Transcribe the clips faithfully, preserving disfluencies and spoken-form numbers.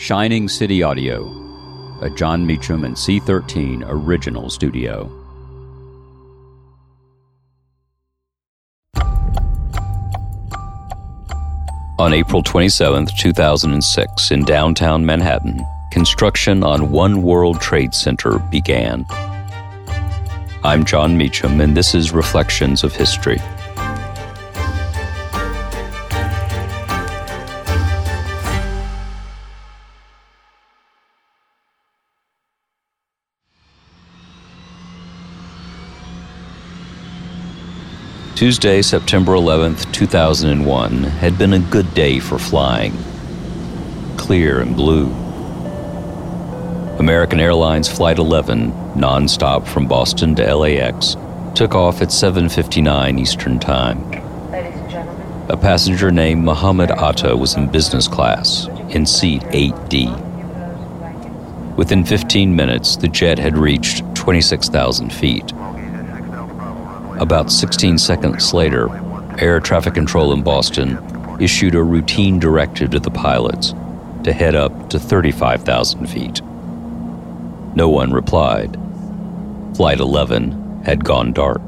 Shining City Audio, a Jon Meacham and C thirteen original studio. On April twenty-seventh, two thousand six, in downtown Manhattan, construction on One World Trade Center began. I'm Jon Meacham, and this is Reflections of History. Tuesday, September eleventh, two thousand one, had been a good day for flying. Clear and blue. American Airlines Flight eleven, non-stop from Boston to L A X, took off at seven fifty-nine Eastern Time. Ladies and gentlemen. A passenger named Mohammed Atta was in business class, in seat eight D. Within fifteen minutes, the jet had reached twenty-six thousand feet. About sixteen seconds later, Air Traffic Control in Boston issued a routine directive to the pilots to head up to thirty-five thousand feet. No one replied. Flight eleven had gone dark.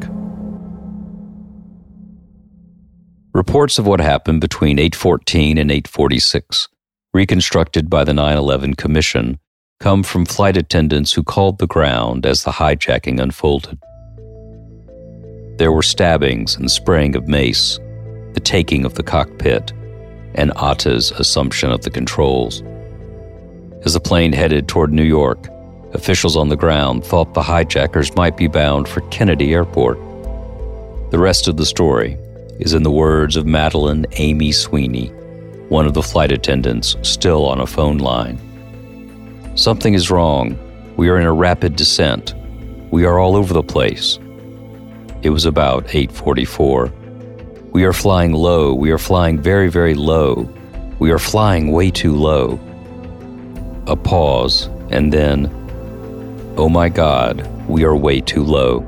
Reports of what happened between eight fourteen and eight forty-six, reconstructed by the nine eleven Commission, come from flight attendants who called the ground as the hijacking unfolded. There were stabbings and spraying of mace, the taking of the cockpit, and Atta's assumption of the controls. As the plane headed toward New York, officials on the ground thought the hijackers might be bound for Kennedy Airport. The rest of the story is in the words of Madeline Amy Sweeney, one of the flight attendants still on a phone line. Something is wrong. We are in a rapid descent. We are all over the place. It was about eight forty-four. We are flying low. We are flying very, very low. We are flying way too low. A pause, and then, oh my God, we are way too low.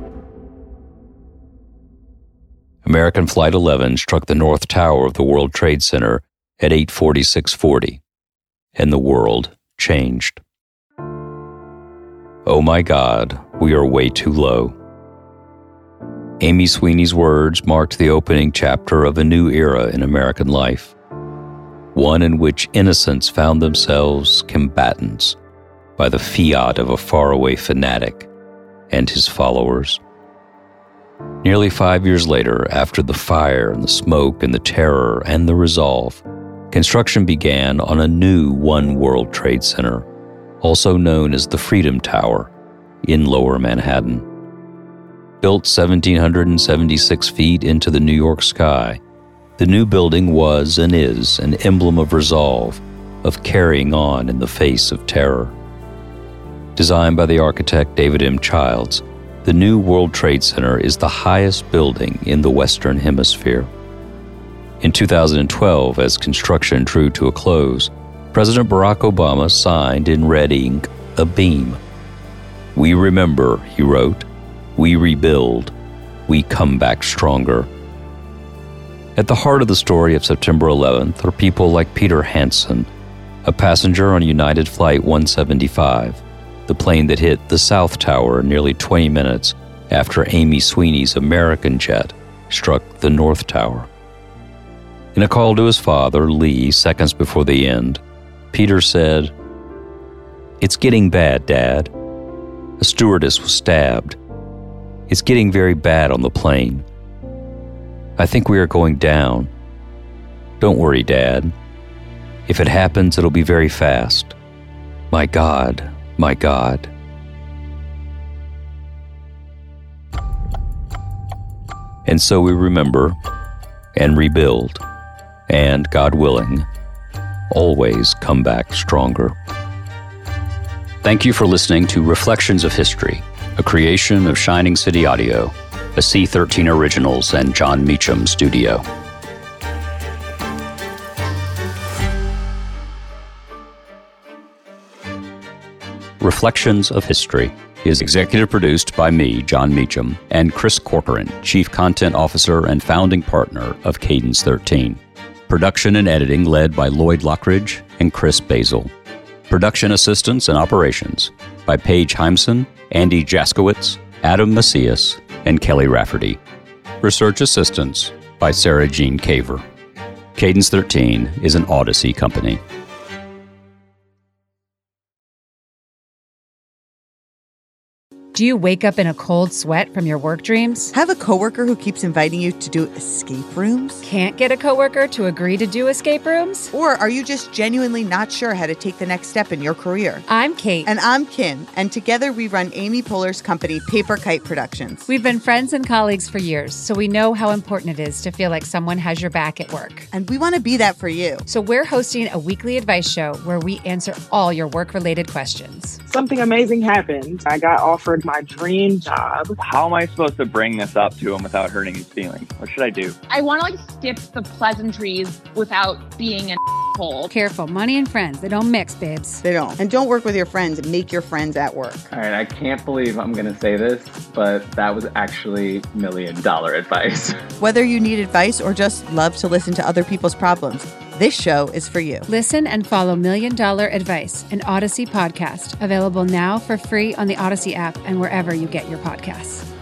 American Flight eleven struck the North Tower of the World Trade Center at eight forty-six forty, and the world changed. Oh my God, we are way too low. Amy Sweeney's words marked the opening chapter of a new era in American life, one in which innocents found themselves combatants by the fiat of a faraway fanatic and his followers. Nearly five years later, after the fire and the smoke and the terror and the resolve, construction began on a new One World Trade Center, also known as the Freedom Tower, in Lower Manhattan. Built one thousand seven hundred seventy-six feet into the New York sky, the new building was and is an emblem of resolve, of carrying on in the face of terror. Designed by the architect David M. Childs, the new World Trade Center is the highest building in the Western Hemisphere. In two thousand twelve, as construction drew to a close, President Barack Obama signed in red ink a beam. "We remember," he wrote. "We rebuild. We come back stronger." At the heart of the story of September eleventh are people like Peter Hansen, a passenger on United Flight one seventy-five, the plane that hit the South Tower nearly twenty minutes after Amy Sweeney's American jet struck the North Tower. In a call to his father, Lee, seconds before the end, Peter said, "It's getting bad, Dad. A stewardess was stabbed. It's getting very bad on the plane. I think we are going down. Don't worry, Dad. If it happens, it'll be very fast. My God, my God." And so we remember and rebuild, and, God willing, always come back stronger. Thank you for listening to Reflections of History, a creation of Shining City Audio, a C thirteen Originals and Jon Meacham studio. Reflections of History is executive produced by me, Jon Meacham, and Chris Corcoran, Chief Content Officer and founding partner of Cadence thirteen. Production and editing led by Lloyd Lockridge and Chris Basil. Production assistance and operations by Paige Heimson, Andy Jaskowitz, Adam Macias, and Kelly Rafferty. Research assistance by Sarah Jean Caver. Cadence thirteen is an Odyssey company. Do you wake up in a cold sweat from your work dreams? Have a coworker who keeps inviting you to do escape rooms? Can't get a coworker to agree to do escape rooms? Or are you just genuinely not sure how to take the next step in your career? I'm Kate. And I'm Kim, and together we run Amy Poehler's company, Paper Kite Productions. We've been friends and colleagues for years, so we know how important it is to feel like someone has your back at work. And we want to be that for you. So we're hosting a weekly advice show where we answer all your work-related questions. Something amazing happened. I got offered my dream job. How am I supposed to bring this up to him without hurting his feelings? What should I do? I want to like skip the pleasantries without being an asshole. Careful, money and friends, they don't mix, babes. They don't. And don't work with your friends. Make your friends at work. All right, I can't believe I'm going to say this, but that was actually million dollar advice. Whether you need advice or just love to listen to other people's problems, this show is for you. Listen and follow Million Dollar Advice, an Odyssey podcast, available now for free on the Odyssey app and wherever you get your podcasts.